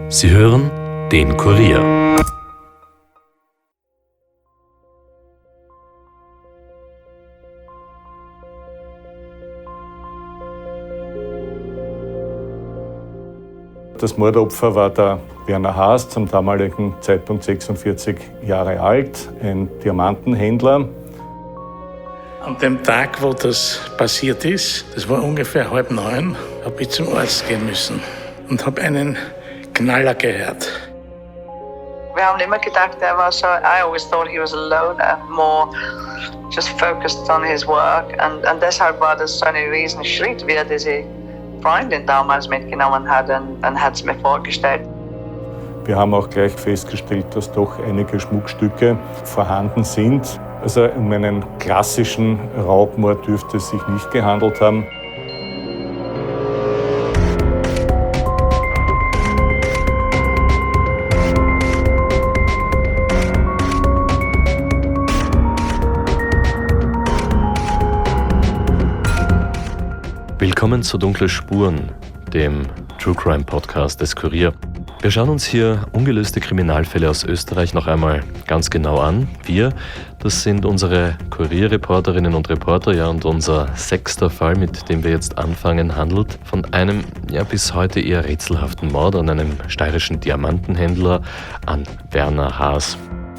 Sie hören den Kurier. Das Mordopfer war der Werner Haas, zum damaligen Zeitpunkt 46 Jahre alt, ein Diamantenhändler. An dem Tag, wo das passiert ist, das war ungefähr 8:30, habe ich zum Arzt gehen müssen und habe einen Knaller gehört. Wir haben immer gedacht, er war so, I always thought he was a loner, more just focused on his work. Und deshalb war das so ein riesen Schritt, wie er diese Freundin damals mitgenommen hat und hat es mir vorgestellt. Wir haben auch gleich festgestellt, dass doch einige Schmuckstücke vorhanden sind. Also um einen klassischen Raubmord dürfte es sich nicht gehandelt haben. Willkommen zu Dunkle Spuren, dem True Crime Podcast des Kurier. Wir schauen uns hier ungelöste Kriminalfälle aus Österreich noch einmal ganz genau an. Wir, das sind unsere Kurierreporterinnen und Reporter, ja, und unser 6. Fall, mit dem wir jetzt anfangen, handelt von einem bis heute eher rätselhaften Mord an einem steirischen Diamantenhändler, an Werner Haas.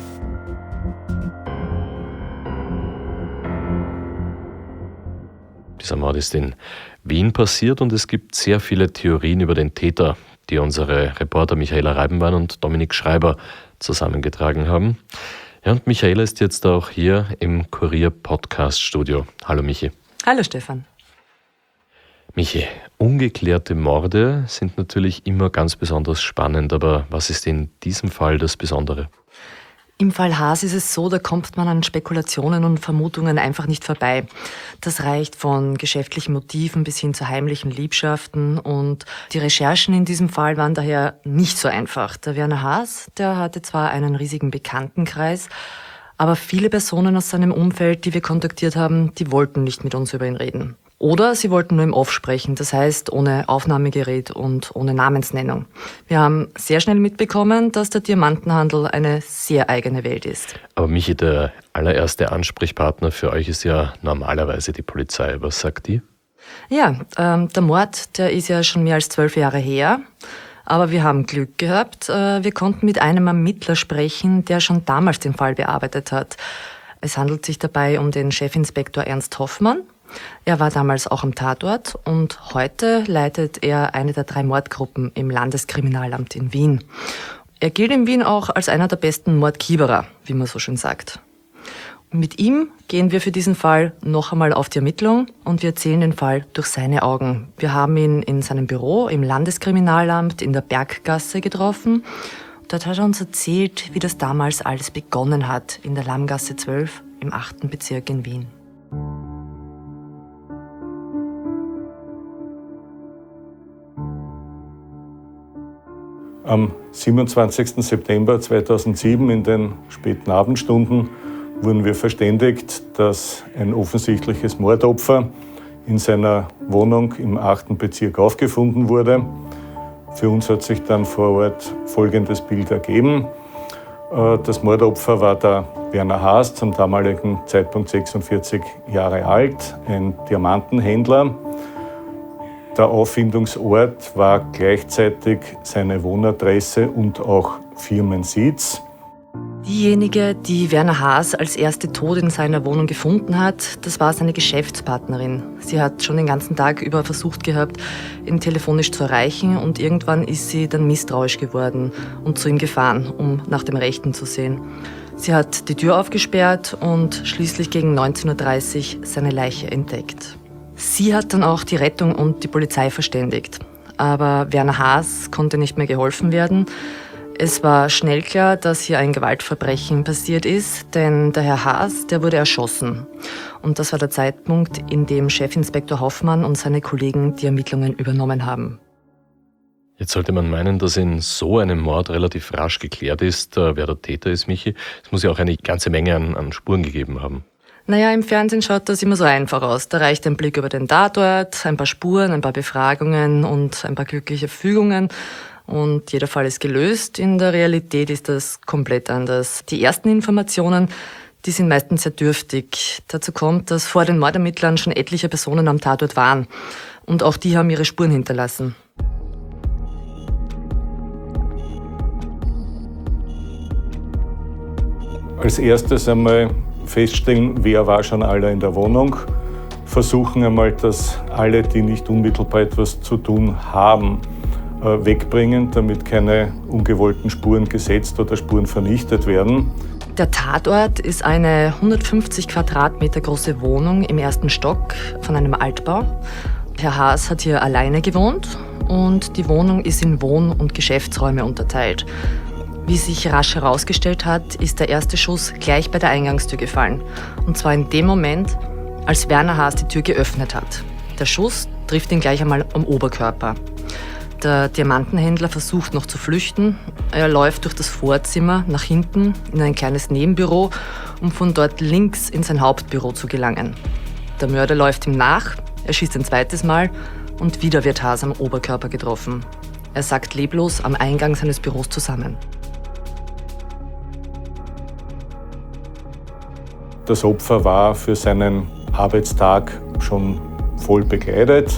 Dieser Mord ist in Wien passiert und es gibt sehr viele Theorien über den Täter, die unsere Reporter Michaela Reibenbahn und Dominik Schreiber zusammengetragen haben. Ja, und Michaela ist jetzt auch hier im Kurier-Podcast-Studio. Hallo Michi. Hallo Stefan. Michi, ungeklärte Morde sind natürlich immer ganz besonders spannend, aber was ist in diesem Fall das Besondere? Im Fall Haas ist es so, da kommt man an Spekulationen und Vermutungen einfach nicht vorbei. Das reicht von geschäftlichen Motiven bis hin zu heimlichen Liebschaften und die Recherchen in diesem Fall waren daher nicht so einfach. Der Werner Haas, der hatte zwar einen riesigen Bekanntenkreis, aber viele Personen aus seinem Umfeld, die wir kontaktiert haben, die wollten nicht mit uns über ihn reden. Oder sie wollten nur im Off sprechen, das heißt ohne Aufnahmegerät und ohne Namensnennung. Wir haben sehr schnell mitbekommen, dass der Diamantenhandel eine sehr eigene Welt ist. Aber Michi, der allererste Ansprechpartner für euch ist ja normalerweise die Polizei. Was sagt die? Ja, der Mord, der ist ja schon mehr als 12 Jahre her. Aber wir haben Glück gehabt. Wir konnten mit einem Ermittler sprechen, der schon damals den Fall bearbeitet hat. Es handelt sich dabei um den Chefinspektor Ernst Hoffmann. Er war damals auch am Tatort und heute leitet er eine der 3 Mordgruppen im Landeskriminalamt in Wien. Er gilt in Wien auch als einer der besten Mordkieberer, wie man so schön sagt. Und mit ihm gehen wir für diesen Fall noch einmal auf die Ermittlung und wir erzählen den Fall durch seine Augen. Wir haben ihn in seinem Büro im Landeskriminalamt in der Berggasse getroffen. Dort hat er uns erzählt, wie das damals alles begonnen hat in der Lammgasse 12 im 8. Bezirk in Wien. Am 27. September 2007 in den späten Abendstunden wurden wir verständigt, dass ein offensichtliches Mordopfer in seiner Wohnung im 8. Bezirk aufgefunden wurde. Für uns hat sich dann vor Ort folgendes Bild ergeben. Das Mordopfer war der Werner Haas, zum damaligen Zeitpunkt 46 Jahre alt, ein Diamantenhändler. Der Auffindungsort war gleichzeitig seine Wohnadresse und auch Firmensitz. Diejenige, die Werner Haas als erste tot in seiner Wohnung gefunden hat, das war seine Geschäftspartnerin. Sie hat schon den ganzen Tag über versucht gehabt, ihn telefonisch zu erreichen und irgendwann ist sie dann misstrauisch geworden und zu ihm gefahren, um nach dem Rechten zu sehen. Sie hat die Tür aufgesperrt und schließlich gegen 19:30 Uhr seine Leiche entdeckt. Sie hat dann auch die Rettung und die Polizei verständigt. Aber Werner Haas konnte nicht mehr geholfen werden. Es war schnell klar, dass hier ein Gewaltverbrechen passiert ist, denn der Herr Haas, der wurde erschossen. Und das war der Zeitpunkt, in dem Chefinspektor Hoffmann und seine Kollegen die Ermittlungen übernommen haben. Jetzt sollte man meinen, dass in so einem Mord relativ rasch geklärt ist, wer der Täter ist, Michi. Es muss ja auch eine ganze Menge an Spuren gegeben haben. Naja, im Fernsehen schaut das immer so einfach aus. Da reicht ein Blick über den Tatort, ein paar Spuren, ein paar Befragungen und ein paar glückliche Fügungen. und jeder Fall ist gelöst. In der Realität ist das komplett anders. Die ersten Informationen, die sind meistens sehr dürftig. Dazu kommt, dass vor den Mordermittlern schon etliche Personen am Tatort waren. Und auch die haben ihre Spuren hinterlassen. Als erstes einmal feststellen, wer war schon alle in der Wohnung. Versuchen einmal, dass alle, die nicht unmittelbar etwas zu tun haben, wegbringen, damit keine ungewollten Spuren gesetzt oder Spuren vernichtet werden. Der Tatort ist eine 150 Quadratmeter große Wohnung im ersten Stock von einem Altbau. Herr Haas hat hier alleine gewohnt und die Wohnung ist in Wohn- und Geschäftsräume unterteilt. Wie sich rasch herausgestellt hat, ist der erste Schuss gleich bei der Eingangstür gefallen. Und zwar in dem Moment, als Werner Haas die Tür geöffnet hat. Der Schuss trifft ihn gleich einmal am Oberkörper. Der Diamantenhändler versucht noch zu flüchten. Er läuft durch das Vorzimmer nach hinten in ein kleines Nebenbüro, um von dort links in sein Hauptbüro zu gelangen. Der Mörder läuft ihm nach, er schießt ein zweites Mal und wieder wird Haas am Oberkörper getroffen. Er sackt leblos am Eingang seines Büros zusammen. Das Opfer war für seinen Arbeitstag schon voll bekleidet.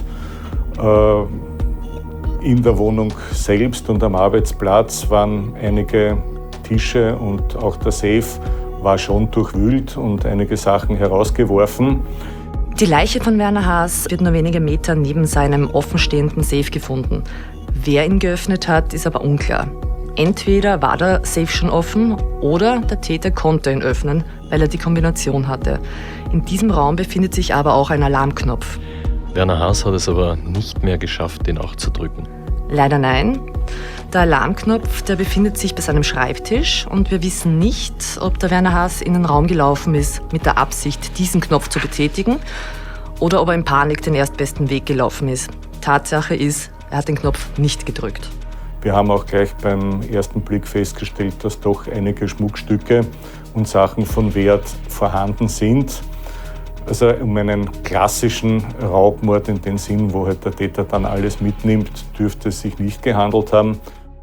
In der Wohnung selbst und am Arbeitsplatz waren einige Tische und auch der Safe war schon durchwühlt und einige Sachen herausgeworfen. Die Leiche von Werner Haas wird nur wenige Meter neben seinem offenstehenden Safe gefunden. Wer ihn geöffnet hat, ist aber unklar. Entweder war der Safe schon offen oder der Täter konnte ihn öffnen, weil er die Kombination hatte. In diesem Raum befindet sich aber auch ein Alarmknopf. Werner Haas hat es aber nicht mehr geschafft, den auch zu drücken. Leider nein. Der Alarmknopf, der befindet sich bei seinem Schreibtisch und wir wissen nicht, ob der Werner Haas in den Raum gelaufen ist mit der Absicht, diesen Knopf zu betätigen oder ob er in Panik den erstbesten Weg gelaufen ist. Tatsache ist, er hat den Knopf nicht gedrückt. Wir haben auch gleich beim ersten Blick festgestellt, dass doch einige Schmuckstücke und Sachen von Wert vorhanden sind. Also um einen klassischen Raubmord in dem Sinn, wo halt der Täter dann alles mitnimmt, dürfte es sich nicht gehandelt haben.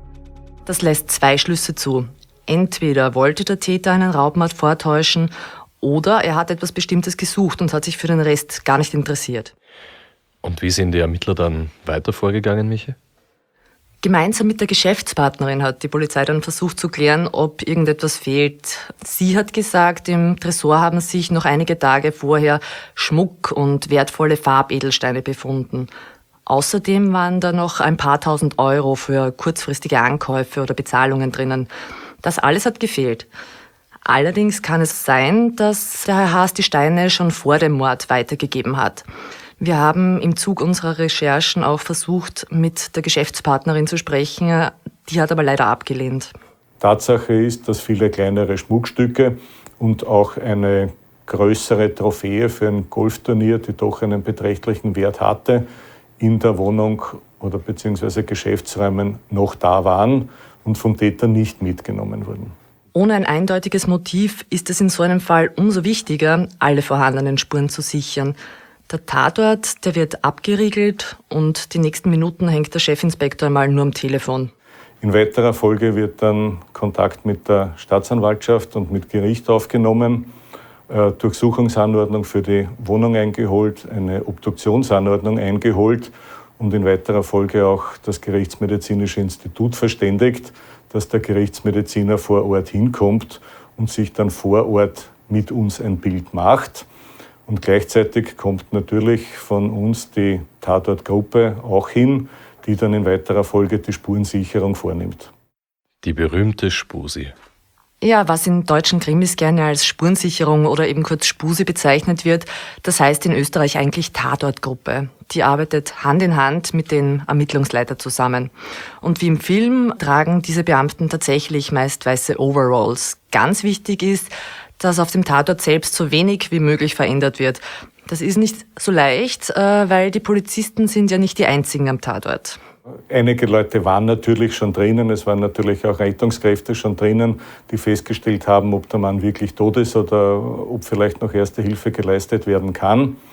Das lässt zwei Schlüsse zu. Entweder wollte der Täter einen Raubmord vortäuschen oder er hat etwas Bestimmtes gesucht und hat sich für den Rest gar nicht interessiert. Und wie sind die Ermittler dann weiter vorgegangen, Michi? Gemeinsam mit der Geschäftspartnerin hat die Polizei dann versucht zu klären, ob irgendetwas fehlt. Sie hat gesagt, im Tresor haben sich noch einige Tage vorher Schmuck und wertvolle Farbedelsteine befunden. Außerdem waren da noch ein paar tausend Euro für kurzfristige Ankäufe oder Bezahlungen drinnen. Das alles hat gefehlt. Allerdings kann es sein, dass der Herr Haas die Steine schon vor dem Mord weitergegeben hat. Wir haben im Zug unserer Recherchen auch versucht, mit der Geschäftspartnerin zu sprechen. Die hat aber leider abgelehnt. Tatsache ist, dass viele kleinere Schmuckstücke und auch eine größere Trophäe für ein Golfturnier, die doch einen beträchtlichen Wert hatte, in der Wohnung oder beziehungsweise Geschäftsräumen noch da waren und vom Täter nicht mitgenommen wurden. Ohne ein eindeutiges Motiv ist es in so einem Fall umso wichtiger, alle vorhandenen Spuren zu sichern. Der Tatort, der wird abgeriegelt und die nächsten Minuten hängt der Chefinspektor einmal nur am Telefon. In weiterer Folge wird dann Kontakt mit der Staatsanwaltschaft und mit Gericht aufgenommen, Durchsuchungsanordnung für die Wohnung eingeholt, eine Obduktionsanordnung eingeholt und in weiterer Folge auch das Gerichtsmedizinische Institut verständigt, dass der Gerichtsmediziner vor Ort hinkommt und sich dann vor Ort mit uns ein Bild macht. Und gleichzeitig kommt natürlich von uns die Tatortgruppe auch hin, die dann in weiterer Folge die Spurensicherung vornimmt. Die berühmte Spusi. Ja, was in deutschen Krimis gerne als Spurensicherung oder eben kurz Spusi bezeichnet wird, das heißt in Österreich eigentlich Tatortgruppe. Die arbeitet Hand in Hand mit dem Ermittlungsleiter zusammen. Und wie im Film tragen diese Beamten tatsächlich meist weiße Overalls. Ganz wichtig ist, dass auf dem Tatort selbst so wenig wie möglich verändert wird. Das ist nicht so leicht, weil die Polizisten sind ja nicht die einzigen am Tatort. Einige Leute waren natürlich schon drinnen, es waren natürlich auch Rettungskräfte schon drinnen, die festgestellt haben, ob der Mann wirklich tot ist oder ob vielleicht noch Erste Hilfe geleistet werden kann.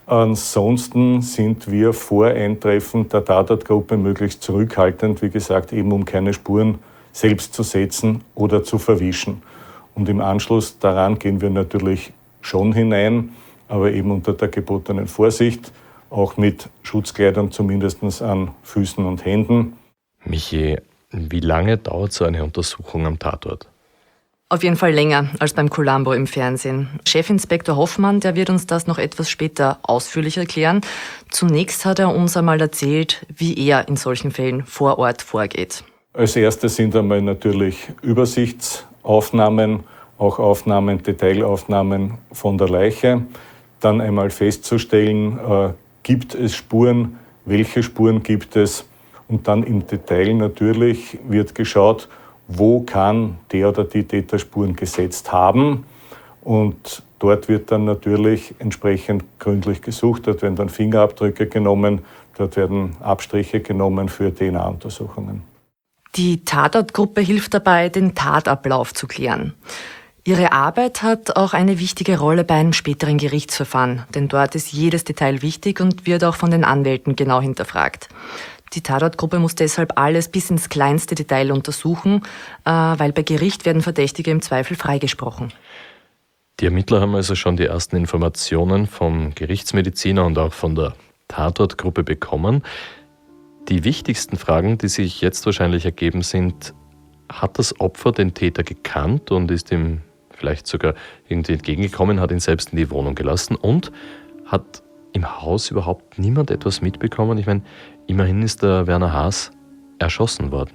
Ansonsten sind wir vor Eintreffen der Tatortgruppe möglichst zurückhaltend, wie gesagt, eben um keine Spuren selbst zu setzen oder zu verwischen. Und im Anschluss daran gehen wir natürlich schon hinein, aber eben unter der gebotenen Vorsicht, auch mit Schutzkleidung zumindest an Füßen und Händen. Michi, wie lange dauert so eine Untersuchung am Tatort? Auf jeden Fall länger als beim Columbo im Fernsehen. Chefinspektor Hoffmann, der wird uns das noch etwas später ausführlich erklären. Zunächst hat er uns einmal erzählt, wie er in solchen Fällen vor Ort vorgeht. Als erstes sind einmal natürlich Übersichtsaufnahmen, auch Aufnahmen, Detailaufnahmen von der Leiche. Dann einmal festzustellen, gibt es Spuren, welche Spuren gibt es? Und dann im Detail natürlich wird geschaut, wo kann der oder die Täter Spuren gesetzt haben. Und dort wird dann natürlich entsprechend gründlich gesucht. Dort werden dann Fingerabdrücke genommen, dort werden Abstriche genommen für DNA-Untersuchungen. Die Tatortgruppe hilft dabei, den Tatablauf zu klären. Ihre Arbeit hat auch eine wichtige Rolle bei einem späteren Gerichtsverfahren, denn dort ist jedes Detail wichtig und wird auch von den Anwälten genau hinterfragt. Die Tatortgruppe muss deshalb alles bis ins kleinste Detail untersuchen, weil bei Gericht werden Verdächtige im Zweifel freigesprochen. Die Ermittler haben also schon die ersten Informationen vom Gerichtsmediziner und auch von der Tatortgruppe bekommen. Die wichtigsten Fragen, die sich jetzt wahrscheinlich ergeben, sind: Hat das Opfer den Täter gekannt und ist ihm vielleicht sogar irgendwie entgegengekommen, hat ihn selbst in die Wohnung gelassen, und hat im Haus überhaupt niemand etwas mitbekommen? Ich meine, immerhin ist der Werner Haas erschossen worden.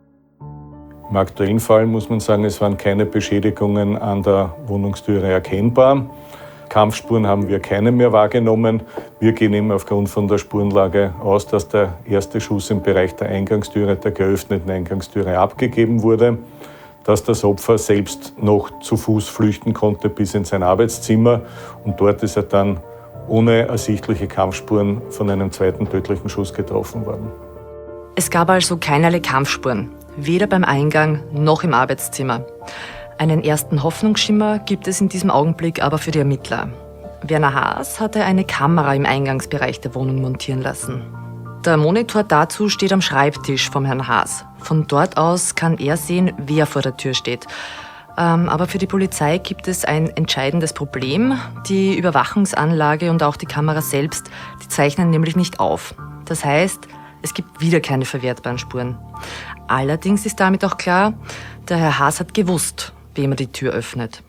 Im aktuellen Fall muss man sagen, es waren keine Beschädigungen an der Wohnungstüre erkennbar. Kampfspuren haben wir keine mehr wahrgenommen. Wir gehen eben aufgrund von der Spurenlage aus, dass der erste Schuss im Bereich der Eingangstüre, der geöffneten Eingangstüre, abgegeben wurde, dass das Opfer selbst noch zu Fuß flüchten konnte bis in sein Arbeitszimmer, und dort ist er dann ohne ersichtliche Kampfspuren von einem zweiten tödlichen Schuss getroffen worden. Es gab also keinerlei Kampfspuren, weder beim Eingang noch im Arbeitszimmer. Einen ersten Hoffnungsschimmer gibt es in diesem Augenblick aber für die Ermittler. Werner Haas hatte eine Kamera im Eingangsbereich der Wohnung montieren lassen. Der Monitor dazu steht am Schreibtisch vom Herrn Haas. Von dort aus kann er sehen, wer vor der Tür steht. Aber für die Polizei gibt es ein entscheidendes Problem. Die Überwachungsanlage und auch die Kamera selbst, die zeichnen nämlich nicht auf. Das heißt, es gibt wieder keine verwertbaren Spuren. Allerdings ist damit auch klar, der Herr Haas hat gewusst, wem er die Tür öffnet.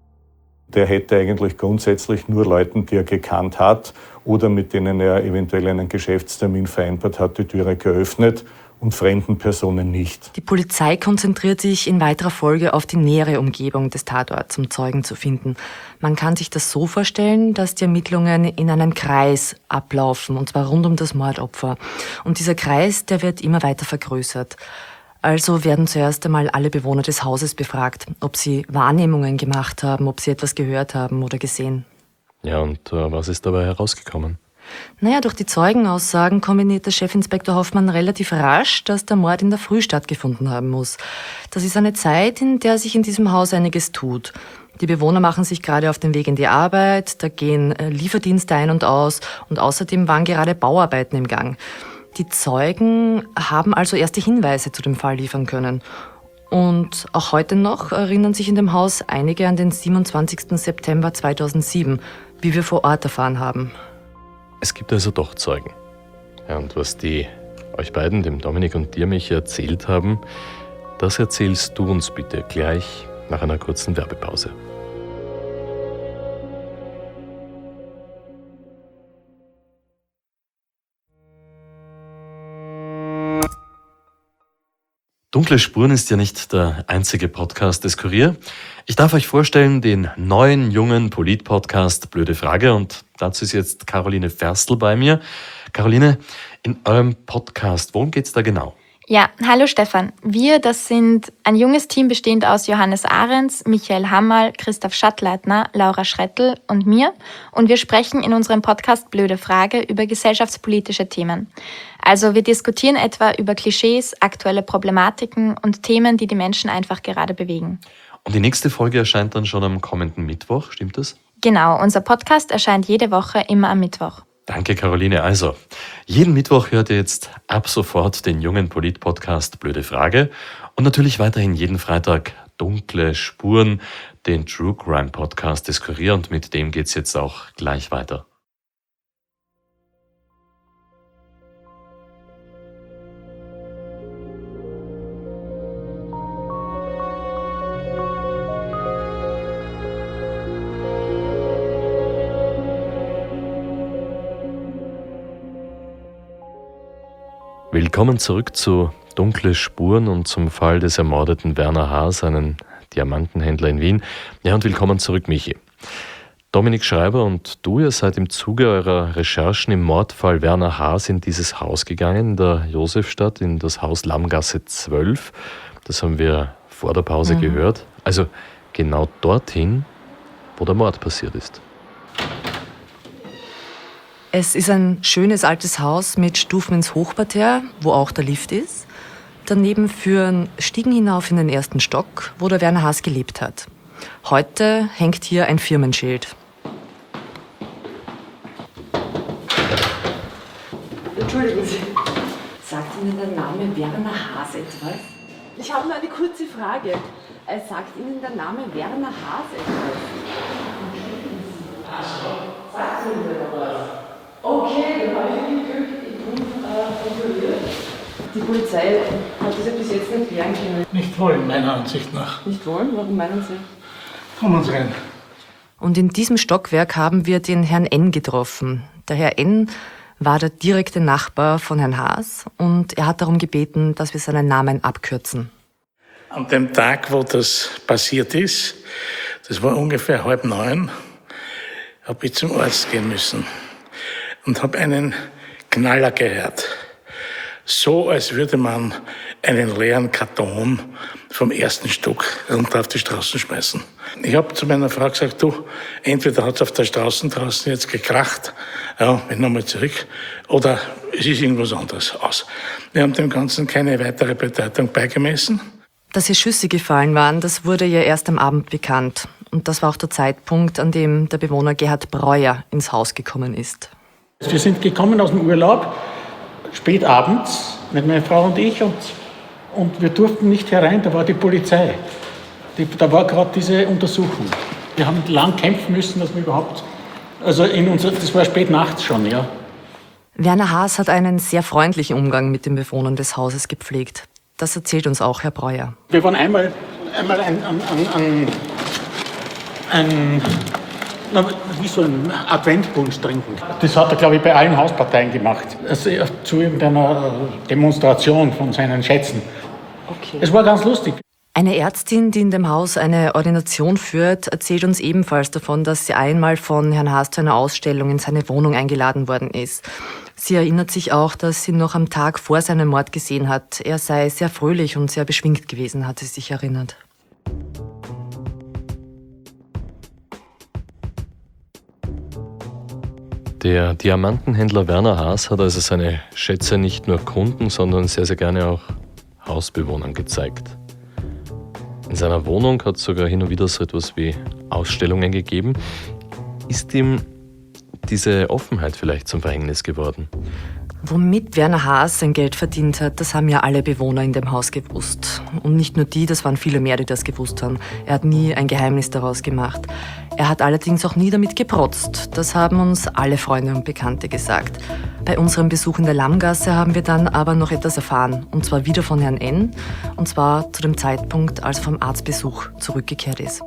Der hätte eigentlich grundsätzlich nur Leuten, die er gekannt hat oder mit denen er eventuell einen Geschäftstermin vereinbart hat, die Türe geöffnet, und fremden Personen nicht. Die Polizei konzentriert sich in weiterer Folge auf die nähere Umgebung des Tatorts, um Zeugen zu finden. Man kann sich das so vorstellen, dass die Ermittlungen in einem Kreis ablaufen, und zwar rund um das Mordopfer. Und dieser Kreis, der wird immer weiter vergrößert. Also werden zuerst einmal alle Bewohner des Hauses befragt, ob sie Wahrnehmungen gemacht haben, ob sie etwas gehört haben oder gesehen. Ja, und was ist dabei herausgekommen? Naja, durch die Zeugenaussagen kombiniert der Chefinspektor Hoffmann relativ rasch, dass der Mord in der Früh stattgefunden haben muss. Das ist eine Zeit, in der sich in diesem Haus einiges tut. Die Bewohner machen sich gerade auf den Weg in die Arbeit, da gehen Lieferdienste ein und aus, und außerdem waren gerade Bauarbeiten im Gang. Die Zeugen haben also erste Hinweise zu dem Fall liefern können. Und auch heute noch erinnern sich in dem Haus einige an den 27. September 2007, wie wir vor Ort erfahren haben. Es gibt also doch Zeugen. Ja, und was die euch beiden, dem Dominik und dir, mich erzählt haben, das erzählst du uns bitte gleich nach einer kurzen Werbepause. Dunkle Spuren ist ja nicht der einzige Podcast des Kurier. Ich darf euch vorstellen den neuen, jungen Polit-Podcast Blöde Frage, und dazu ist jetzt Caroline Ferstl bei mir. Caroline, in eurem Podcast, worum geht's da genau? Ja, hallo Stefan. Wir, das sind ein junges Team bestehend aus Johannes Ahrens, Michael Hammerl, Christoph Schattleitner, Laura Schrettl und mir. Und wir sprechen in unserem Podcast Blöde Frage über gesellschaftspolitische Themen. Also wir diskutieren etwa über Klischees, aktuelle Problematiken und Themen, die die Menschen einfach gerade bewegen. Und die nächste Folge erscheint dann schon am kommenden Mittwoch, stimmt das? Genau, unser Podcast erscheint jede Woche immer am Mittwoch. Danke, Caroline. Also, jeden Mittwoch hört ihr jetzt ab sofort den jungen Polit-Podcast Blöde Frage und natürlich weiterhin jeden Freitag Dunkle Spuren, den True Crime Podcast des Kurier, und mit dem geht's jetzt auch gleich weiter. Willkommen zurück zu Dunkle Spuren und zum Fall des ermordeten Werner Haas, einen Diamantenhändler in Wien. Ja, und willkommen zurück, Michi. Dominik Schreiber und du, ihr seid im Zuge eurer Recherchen im Mordfall Werner Haas in dieses Haus gegangen, in der Josefstadt, in das Haus Lammgasse 12. Das haben wir vor der Pause gehört. Also genau dorthin, wo der Mord passiert ist. Es ist ein schönes altes Haus mit Stufen ins Hochparterre, wo auch der Lift ist. Daneben führen Stiegen hinauf in den ersten Stock, wo der Werner Haas gelebt hat. Heute hängt hier ein Firmenschild. Entschuldigen Sie, sagt Ihnen der Name Werner Haas etwas? Ich habe nur eine kurze Frage. Sagt Ihnen der Name Werner Haas etwas? Sagt Ihnen der was? Okay, dann habe ich viel Glück, ich bin kontrolliert. Die Polizei hat das ja bis jetzt nicht klären können. Nicht wollen, meiner Ansicht nach. Nicht wollen? Warum meinen Sie? Kommen Sie rein. Und in diesem Stockwerk haben wir den Herrn N. getroffen. Der Herr N. war der direkte Nachbar von Herrn Haas und er hat darum gebeten, dass wir seinen Namen abkürzen. An dem Tag, wo das passiert ist, das war ungefähr 8:30, habe ich zum Arzt gehen müssen und habe einen Knaller gehört. So, als würde man einen leeren Karton vom ersten Stock runter auf die Straße schmeißen. Ich habe zu meiner Frau gesagt, du, entweder hat es auf der Straße draußen jetzt gekracht, ja, wir nochmal zurück, oder es ist irgendwas anderes aus. Wir haben dem Ganzen keine weitere Bedeutung beigemessen. Dass hier Schüsse gefallen waren, das wurde ja erst am Abend bekannt. Und das war auch der Zeitpunkt, an dem der Bewohner Gerhard Breuer ins Haus gekommen ist. Wir sind gekommen aus dem Urlaub, spät abends, mit meiner Frau und ich, und wir durften nicht herein, da war die Polizei. Da war gerade diese Untersuchung. Wir haben lang kämpfen müssen, dass wir überhaupt, das war spät nachts schon, ja. Werner Haas hat einen sehr freundlichen Umgang mit den Bewohnern des Hauses gepflegt. Das erzählt uns auch Herr Breuer. Wir waren einmal wie so ein Adventpunsch trinken. Das hat er, glaube ich, bei allen Hausparteien gemacht. Also zu irgendeiner Demonstration von seinen Schätzen. Okay. Es war ganz lustig. Eine Ärztin, die in dem Haus eine Ordination führt, erzählt uns ebenfalls davon, dass sie einmal von Herrn Haas zu einer Ausstellung in seine Wohnung eingeladen worden ist. Sie erinnert sich auch, dass sie ihn noch am Tag vor seinem Mord gesehen hat. Er sei sehr fröhlich und sehr beschwingt gewesen, hat sie sich erinnert. Der Diamantenhändler Werner Haas hat also seine Schätze nicht nur Kunden, sondern sehr, sehr gerne auch Hausbewohnern gezeigt. In seiner Wohnung hat es sogar hin und wieder so etwas wie Ausstellungen gegeben. Ist ihm diese Offenheit vielleicht zum Verhängnis geworden? Womit Werner Haas sein Geld verdient hat, das haben ja alle Bewohner in dem Haus gewusst. Und nicht nur die, das waren viele mehr, die das gewusst haben. Er hat nie ein Geheimnis daraus gemacht. Er hat allerdings auch nie damit geprotzt. Das haben uns alle Freunde und Bekannte gesagt. Bei unserem Besuch in der Lammgasse haben wir dann aber noch etwas erfahren. Und zwar wieder von Herrn N. Und zwar zu dem Zeitpunkt, als er vom Arztbesuch zurückgekehrt ist.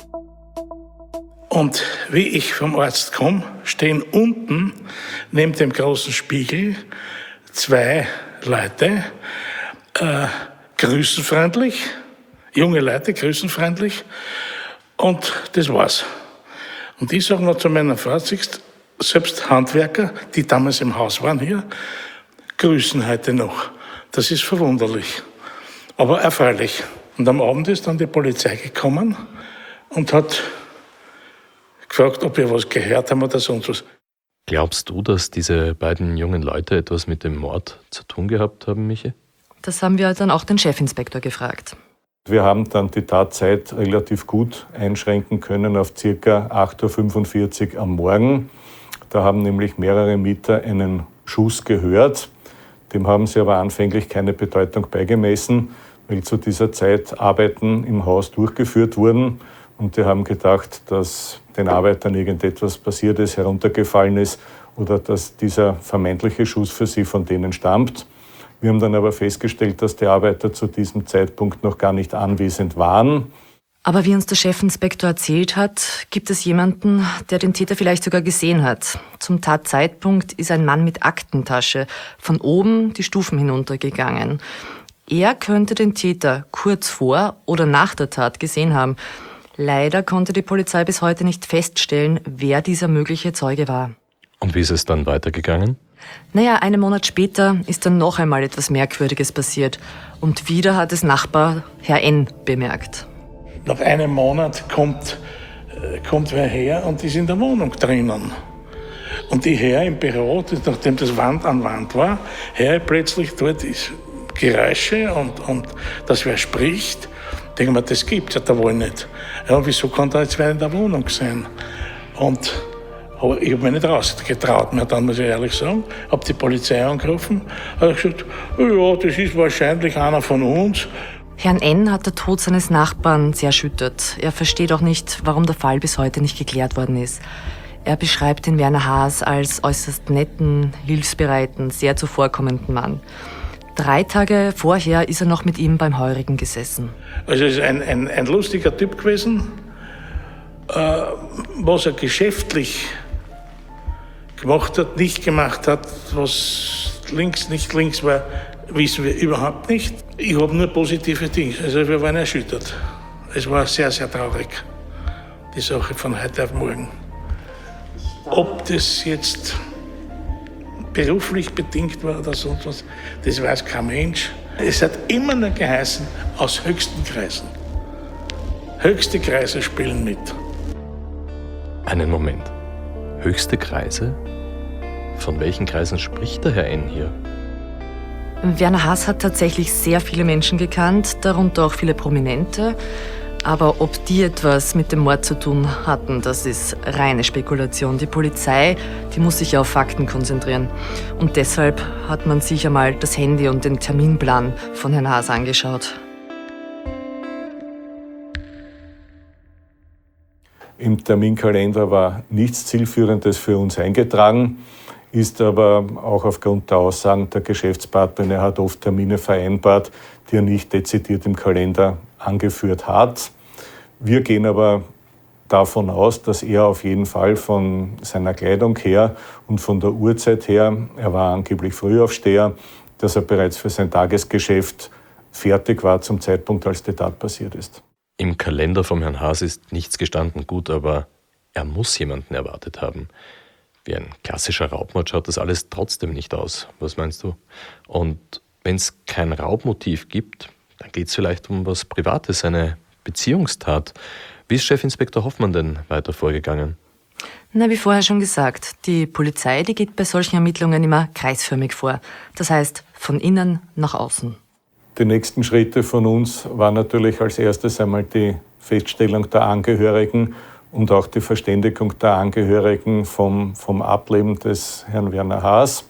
Und wie ich vom Arzt komme, stehen unten neben dem großen Spiegel 2 Leute, grüßenfreundlich, junge Leute, grüßenfreundlich, und das war's. Und ich sage noch zu meiner Frau, selbst Handwerker, die damals im Haus waren hier, grüßen heute noch. Das ist verwunderlich, aber erfreulich. Und am Abend ist dann die Polizei gekommen und hat gefragt, ob wir was gehört haben oder sonst was. Glaubst du, dass diese beiden jungen Leute etwas mit dem Mord zu tun gehabt haben, Michi? Das haben wir dann auch den Chefinspektor gefragt. Wir haben dann die Tatzeit relativ gut einschränken können auf ca. 8.45 Uhr am Morgen. Da haben nämlich mehrere Mieter einen Schuss gehört. Dem haben sie aber anfänglich keine Bedeutung beigemessen, weil zu dieser Zeit Arbeiten im Haus durchgeführt wurden. Und die haben gedacht, dass den Arbeitern irgendetwas passiert ist, heruntergefallen ist oder dass dieser vermeintliche Schuss für sie von denen stammt. Wir haben dann aber festgestellt, dass die Arbeiter zu diesem Zeitpunkt noch gar nicht anwesend waren. Aber wie uns der Chefinspektor erzählt hat, gibt es jemanden, der den Täter vielleicht sogar gesehen hat. Zum Tatzeitpunkt ist ein Mann mit Aktentasche von oben die Stufen hinuntergegangen. Er könnte den Täter kurz vor oder nach der Tat gesehen haben. Leider konnte die Polizei bis heute nicht feststellen, wer dieser mögliche Zeuge war. Und wie ist es dann weitergegangen? Naja, einen Monat später ist dann noch einmal etwas Merkwürdiges passiert. Und wieder hat es Nachbar Herr N. bemerkt. Nach einem Monat kommt wer her und ist in der Wohnung drinnen. Und ich höre im Büro, nachdem das Wand an Wand war, höre ich plötzlich dort Geräusche und dass wer spricht. Denke mir, das gibt's ja da wohl nicht. Ja, wieso kann da jetzt wer in der Wohnung sein? Und ich habe mich nicht rausgetraut, dann muss ich ehrlich sagen. Habe die Polizei angerufen, habe gesagt, ja, das ist wahrscheinlich einer von uns. Herrn N. hat der Tod seines Nachbarn sehr erschüttert. Er versteht auch nicht, warum der Fall bis heute nicht geklärt worden ist. Er beschreibt den Werner Haas als äußerst netten, hilfsbereiten, sehr zuvorkommenden Mann. 3 Tage vorher ist er noch mit ihm beim Heurigen gesessen. Also es ist ein lustiger Typ gewesen, was er geschäftlich gemacht hat, nicht gemacht hat, was nicht links war, wissen wir überhaupt nicht. Ich habe nur positive Dinge. Also wir waren erschüttert. Es war sehr, sehr traurig, die Sache von heute auf morgen. Ob das jetzt beruflich bedingt war oder sonst was, das weiß kein Mensch. Es hat immer nur geheißen, aus höchsten Kreisen. Höchste Kreise spielen mit. Einen Moment. Höchste Kreise? Von welchen Kreisen spricht der Herr N. hier? Werner Haas hat tatsächlich sehr viele Menschen gekannt, darunter auch viele Prominente. Aber ob die etwas mit dem Mord zu tun hatten, das ist reine Spekulation. Die Polizei, die muss sich auf Fakten konzentrieren. Und deshalb hat man sich einmal das Handy und den Terminplan von Herrn Haas angeschaut. Im Terminkalender war nichts Zielführendes für uns eingetragen, ist aber auch aufgrund der Aussagen der Geschäftspartnerin, er hat oft Termine vereinbart, die er nicht dezidiert im Kalender angeführt hat. Wir gehen aber davon aus, dass er auf jeden Fall von seiner Kleidung her und von der Uhrzeit her, er war angeblich Frühaufsteher, dass er bereits für sein Tagesgeschäft fertig war zum Zeitpunkt, als die Tat passiert ist. Im Kalender vom Herrn Haas ist nichts gestanden, gut, aber er muss jemanden erwartet haben. Wie ein klassischer Raubmord schaut das alles trotzdem nicht aus. Was meinst du? Und wenn es kein Raubmotiv gibt, dann geht es vielleicht um was Privates, eine Beziehungstat. Wie ist Chefinspektor Hoffmann denn weiter vorgegangen? Na, wie vorher schon gesagt, die Polizei, die geht bei solchen Ermittlungen immer kreisförmig vor. Das heißt, von innen nach außen. Die nächsten Schritte von uns waren natürlich als erstes einmal die Feststellung der Angehörigen und auch die Verständigung der Angehörigen vom Ableben des Herrn Werner Haas.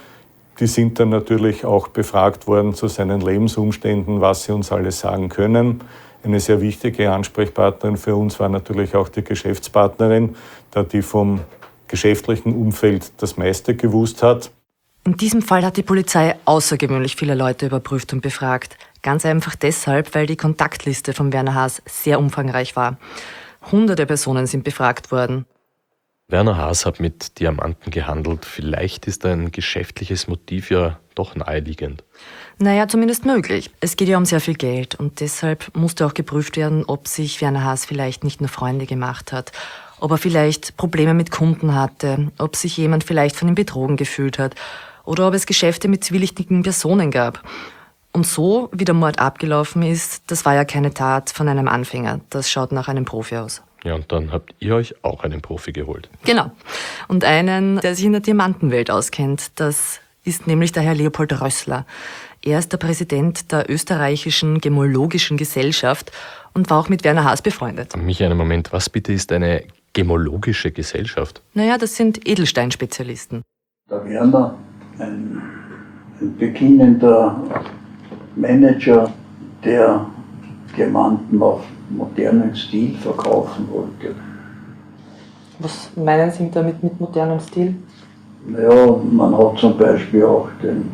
Die sind dann natürlich auch befragt worden zu seinen Lebensumständen, was sie uns alles sagen können. Eine sehr wichtige Ansprechpartnerin für uns war natürlich auch die Geschäftspartnerin, da die vom geschäftlichen Umfeld das meiste gewusst hat. In diesem Fall hat die Polizei außergewöhnlich viele Leute überprüft und befragt. Ganz einfach deshalb, weil die Kontaktliste von Werner Haas sehr umfangreich war. Hunderte Personen sind befragt worden. Werner Haas hat mit Diamanten gehandelt. Vielleicht ist ein geschäftliches Motiv ja doch naheliegend. Naja, zumindest möglich. Es geht ja um sehr viel Geld und deshalb musste auch geprüft werden, ob sich Werner Haas vielleicht nicht nur Freunde gemacht hat, ob er vielleicht Probleme mit Kunden hatte, ob sich jemand vielleicht von ihm betrogen gefühlt hat oder ob es Geschäfte mit zwielichtigen Personen gab. Und so, wie der Mord abgelaufen ist, das war ja keine Tat von einem Anfänger. Das schaut nach einem Profi aus. Ja, und dann habt ihr euch auch einen Profi geholt. Genau. Und einen, der sich in der Diamantenwelt auskennt. Das ist nämlich der Herr Leopold Rössler. Er ist der Präsident der österreichischen Gemologischen Gesellschaft und war auch mit Werner Haas befreundet. Michael, einen Moment, was bitte ist eine Gemologische Gesellschaft? Naja, das sind Edelsteinspezialisten. Der Werner, ein beginnender Manager, der Diamanten auf modernen Stil verkaufen wollte. Was meinen Sie damit mit modernem Stil? Ja, man hat zum Beispiel auch den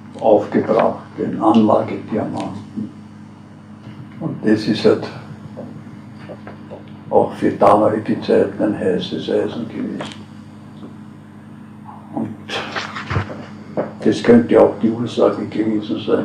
Anlagediamanten. Und das ist halt auch für damalige Zeiten ein heißes Eisen gewesen. Und das könnte auch die Ursache gewesen sein,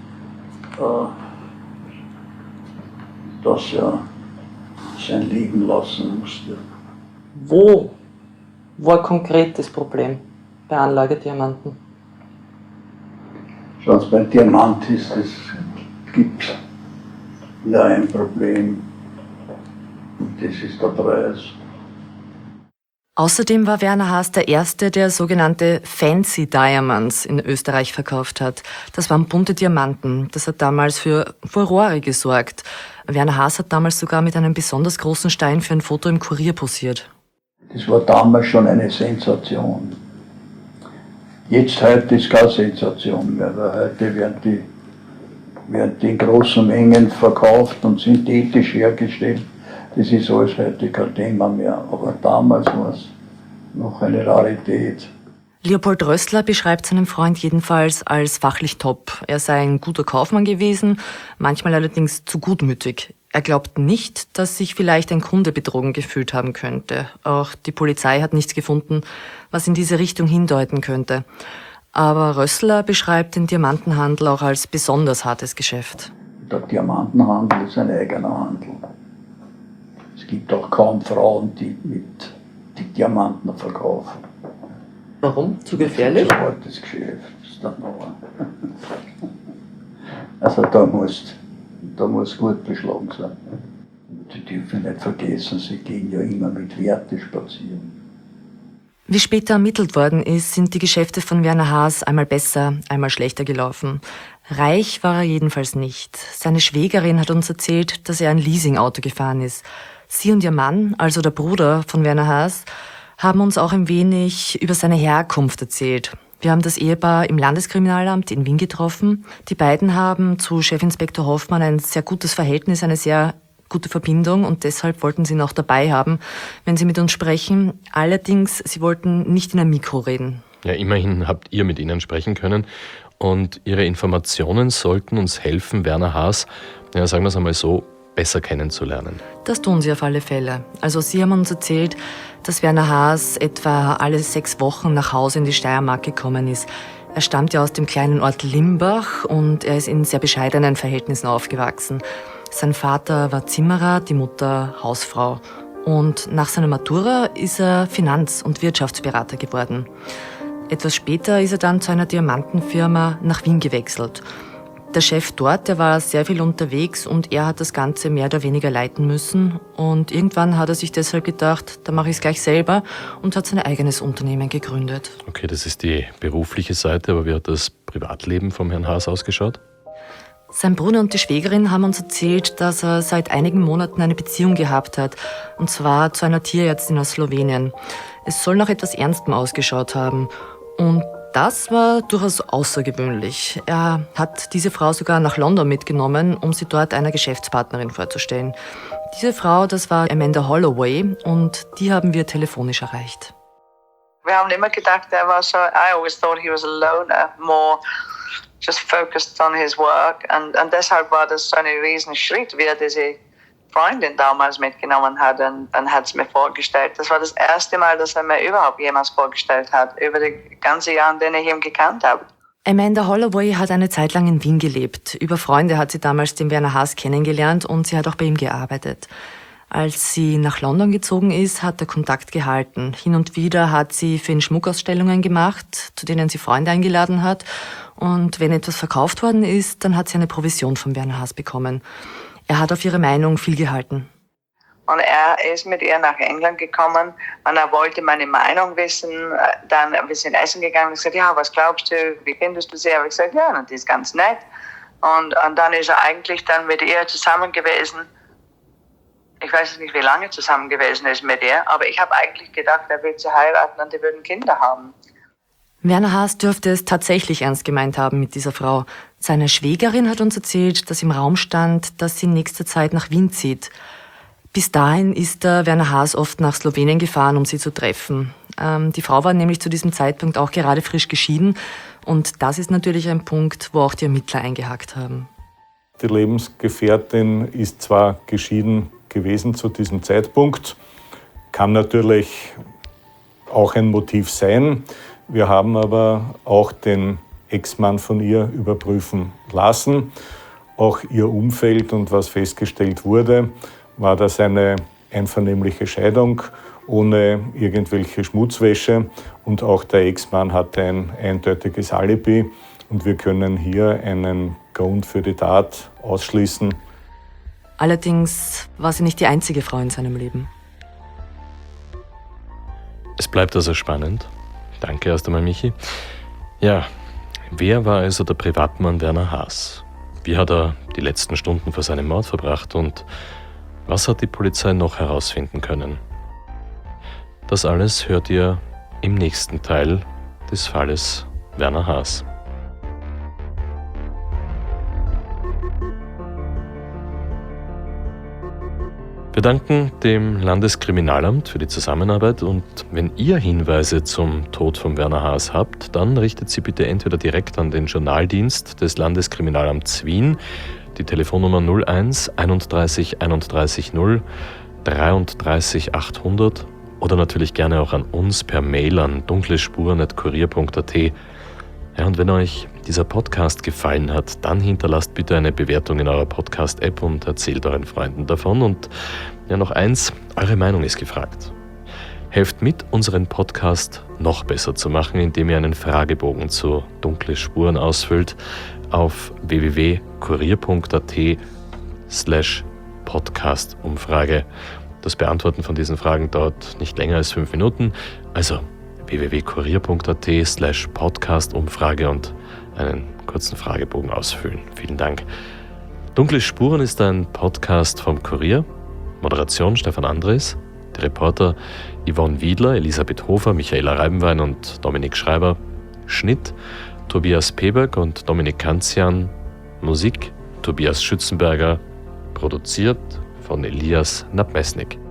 dass er sein Leben lassen musste. Wo war konkret das Problem bei Anlagediamanten? Schauen Sie, beim Diamant gibt es ja ein Problem, und das ist der Preis. Außerdem war Werner Haas der Erste, der sogenannte Fancy Diamonds in Österreich verkauft hat. Das waren bunte Diamanten. Das hat damals für Furore gesorgt. Werner Haas hat damals sogar mit einem besonders großen Stein für ein Foto im Kurier posiert. Das war damals schon eine Sensation. Heute ist keine Sensation mehr, weil heute werden die in großen Mengen verkauft und synthetisch hergestellt. Das ist alles heute kein Thema mehr, aber damals war es noch eine Rarität. Leopold Rössler beschreibt seinen Freund jedenfalls als fachlich top. Er sei ein guter Kaufmann gewesen, manchmal allerdings zu gutmütig. Er glaubt nicht, dass sich vielleicht ein Kunde betrogen gefühlt haben könnte. Auch die Polizei hat nichts gefunden, was in diese Richtung hindeuten könnte. Aber Rössler beschreibt den Diamantenhandel auch als besonders hartes Geschäft. Der Diamantenhandel ist ein eigener Handel. Es gibt auch kaum Frauen, die Diamanten verkaufen. Warum? Zu gefährlich? Das ist ein hartes Geschäft. Ist dann noch. Also da muss gut beschlagen sein. Die dürfen nicht vergessen, sie gehen ja immer mit Werte spazieren. Wie später ermittelt worden ist, sind die Geschäfte von Werner Haas einmal besser, einmal schlechter gelaufen. Reich war er jedenfalls nicht. Seine Schwägerin hat uns erzählt, dass er ein Leasingauto gefahren ist. Sie und ihr Mann, also der Bruder von Werner Haas, haben uns auch ein wenig über seine Herkunft erzählt. Wir haben das Ehepaar im Landeskriminalamt in Wien getroffen. Die beiden haben zu Chefinspektor Hoffmann ein sehr gutes Verhältnis, eine sehr gute Verbindung und deshalb wollten sie ihn auch dabei haben, wenn sie mit uns sprechen. Allerdings, sie wollten nicht in ein Mikro reden. Ja, immerhin habt ihr mit ihnen sprechen können und ihre Informationen sollten uns helfen, Werner Haas, ja, sagen wir es einmal so, besser kennenzulernen. Das tun sie auf alle Fälle. Also sie haben uns erzählt, dass Werner Haas etwa alle 6 Wochen nach Hause in die Steiermark gekommen ist. Er stammt ja aus dem kleinen Ort Limbach und er ist in sehr bescheidenen Verhältnissen aufgewachsen. Sein Vater war Zimmerer, die Mutter Hausfrau. Und nach seiner Matura ist er Finanz- und Wirtschaftsberater geworden. Etwas später ist er dann zu einer Diamantenfirma nach Wien gewechselt. Der Chef dort, der war sehr viel unterwegs und er hat das Ganze mehr oder weniger leiten müssen. Und irgendwann hat er sich deshalb gedacht, da mache ich es gleich selber und hat sein eigenes Unternehmen gegründet. Okay, das ist die berufliche Seite, aber wie hat das Privatleben vom Herrn Haas ausgeschaut? Sein Bruder und die Schwägerin haben uns erzählt, dass er seit einigen Monaten eine Beziehung gehabt hat, und zwar zu einer Tierärztin aus Slowenien. Es soll nach etwas Ernstem ausgeschaut haben. Und das war durchaus außergewöhnlich. Er hat diese Frau sogar nach London mitgenommen, um sie dort einer Geschäftspartnerin vorzustellen. Diese Frau, das war Amanda Holloway und die haben wir telefonisch erreicht. Wir haben immer gedacht, er war so, I always thought he was a loner, more just focused on his work. Und deshalb war das so ein Riesenschritt, wie er diese Freundin damals mitgenommen hat und hat es mir vorgestellt. Das war das erste Mal, dass er mir überhaupt jemals vorgestellt hat, über die ganzen Jahre, in denen ich ihn gekannt habe. Amanda Holloway hat eine Zeit lang in Wien gelebt. Über Freunde hat sie damals den Werner Haas kennengelernt und sie hat auch bei ihm gearbeitet. Als sie nach London gezogen ist, hat er Kontakt gehalten. Hin und wieder hat sie für ihn Schmuckausstellungen gemacht, zu denen sie Freunde eingeladen hat. Und wenn etwas verkauft worden ist, dann hat sie eine Provision von Werner Haas bekommen. Er hat auf ihre Meinung viel gehalten. Und er ist mit ihr nach England gekommen und er wollte meine Meinung wissen. Dann, wir sind essen gegangen und ich gesagt, ja, was glaubst du, wie findest du sie? Habe ich gesagt, ja, die ist ganz nett. Und dann ist er eigentlich dann mit ihr zusammen gewesen. Ich weiß nicht, wie lange zusammen gewesen ist mit ihr, aber ich habe eigentlich gedacht, er will sie heiraten und die würden Kinder haben. Werner Haas dürfte es tatsächlich ernst gemeint haben mit dieser Frau. Seine Schwägerin hat uns erzählt, dass im Raum stand, dass sie in nächster Zeit nach Wien zieht. Bis dahin ist der Werner Haas oft nach Slowenien gefahren, um sie zu treffen. Die Frau war nämlich zu diesem Zeitpunkt auch gerade frisch geschieden. Und das ist natürlich ein Punkt, wo auch die Ermittler eingehakt haben. Die Lebensgefährtin ist zwar geschieden gewesen zu diesem Zeitpunkt, kann natürlich auch ein Motiv sein. Wir haben aber auch den Ex-Mann von ihr überprüfen lassen, auch ihr Umfeld, und was festgestellt wurde, war das eine einvernehmliche Scheidung ohne irgendwelche Schmutzwäsche, und auch der Ex-Mann hatte ein eindeutiges Alibi und wir können hier einen Grund für die Tat ausschließen. Allerdings war sie nicht die einzige Frau in seinem Leben. Es bleibt also spannend. Danke erst einmal, Michi. Ja, wer war also der Privatmann Werner Haas? Wie hat er die letzten Stunden vor seinem Mord verbracht und was hat die Polizei noch herausfinden können? Das alles hört ihr im nächsten Teil des Falles Werner Haas. Wir danken dem Landeskriminalamt für die Zusammenarbeit und wenn ihr Hinweise zum Tod von Werner Haas habt, dann richtet sie bitte entweder direkt an den Journaldienst des Landeskriminalamts Wien, die Telefonnummer 01 31 31 0 33 800 oder natürlich gerne auch an uns per Mail an dunklespuren@kurier.at. Ja, und wenn euch dieser Podcast gefallen hat, dann hinterlasst bitte eine Bewertung in eurer Podcast-App und erzählt euren Freunden davon. Und ja, noch eins, eure Meinung ist gefragt. Helft mit, unseren Podcast noch besser zu machen, indem ihr einen Fragebogen zu Dunkle Spuren ausfüllt auf www.kurier.at/Podcast-Umfrage. Das Beantworten von diesen Fragen dauert nicht länger als 5 Minuten. Also www.kurier.at/Podcast-Umfrage und einen kurzen Fragebogen ausfüllen. Vielen Dank. Dunkle Spuren ist ein Podcast vom Kurier. Moderation Stefan Andres. Die Reporter Yvonne Wiedler, Elisabeth Hofer, Michaela Reibenwein und Dominik Schreiber. Schnitt Tobias Peberg und Dominik Kanzian. Musik Tobias Schützenberger. Produziert von Elias Nabmesnik.